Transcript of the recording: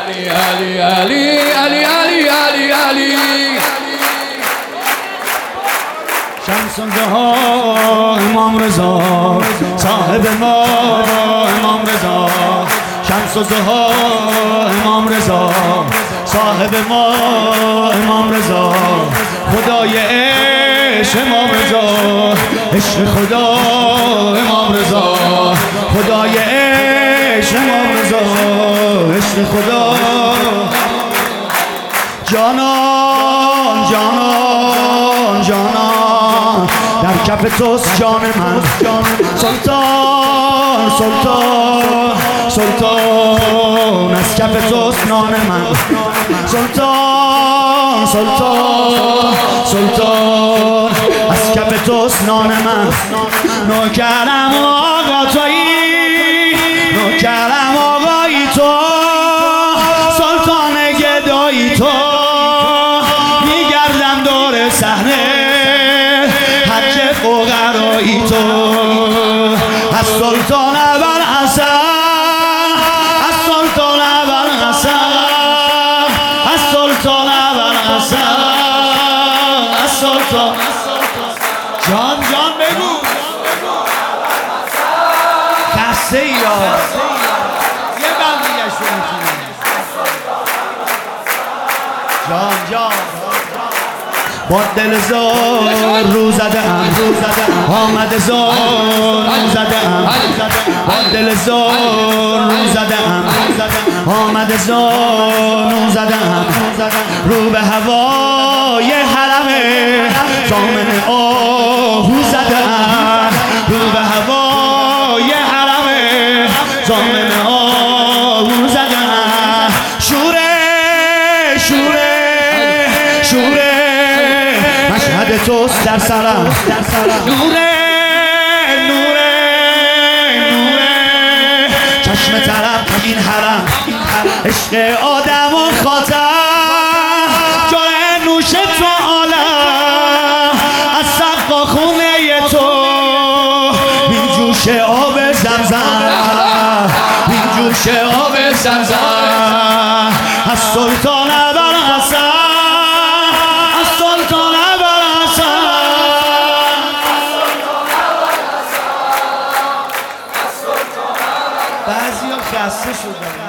علی علی علی علی علی علی شمس الضحی امام رضا صاحب ما امام رضا شمس الضحی امام رضا صاحب ما امام رضا خدای عشق امام رضا عشق خدا امام رضا خدای عشق امام رضا عشق خدا جانان جانان جانان در کف توست جان من سلطان سلطان سلطان از کف توست نان من سلطان سلطان سلطان از کف توست نان من نوکرم آقا تویی نوکرم آقایی تو سلطان گدایی تو میگردم دور صحنه حج فقرایی تو از سلطان اول حسن از سلطان اول حسن از سلطان اول حسن از سلطان جان جان بگو خسته ای یا یه بند دیگه شو میتونی جان جان با دل زار رو زدم آمد زار رو زدم با دل زار رو زدم آمد زار رو زدم رو به هوای حرم زامن آهو زدم رو به هوای حرم زامن آهو زدم شوره شوره شوره مشهد توست در سرم نوره نوره نوره چشم طرف این حرم عشق آدم و خاطر جای نوش تو عالم از سقا خونه تو بین جوش آب زمزم بین جوش آب زمزم از سلطان اول حسن از سلطان اول حسن بعضی ها خسته شدن